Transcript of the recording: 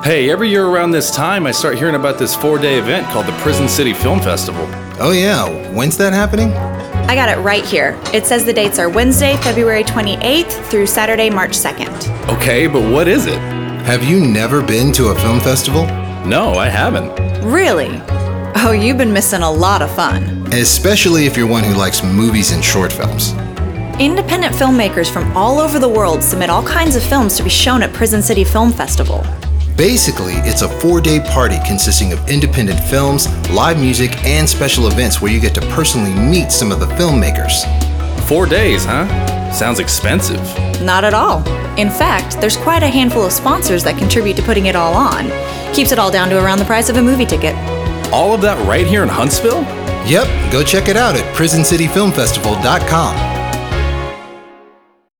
Hey, every year around this time, I start hearing about this 4-day event called the Prison City Film Festival. Oh yeah, when's that happening? I got it right here. It says the dates are Wednesday, February 28th through Saturday, March 2nd. Okay, but what is it? Have you never been to a film festival? No, I haven't. Really? Oh, you've been missing a lot of fun. Especially if you're one who likes movies and short films. Independent filmmakers from all over the world submit all kinds of films to be shown at Prison City Film Festival. Basically, it's a 4-day party consisting of independent films, live music, and special events where you get to personally meet some of the filmmakers. 4 days, huh? Sounds expensive. Not at all. In fact, there's quite a handful of sponsors that contribute to putting it all on. Keeps it all down to around the price of a movie ticket. All of that right here in Huntsville? Yep, go check it out at PrisonCityFilmFestival.com.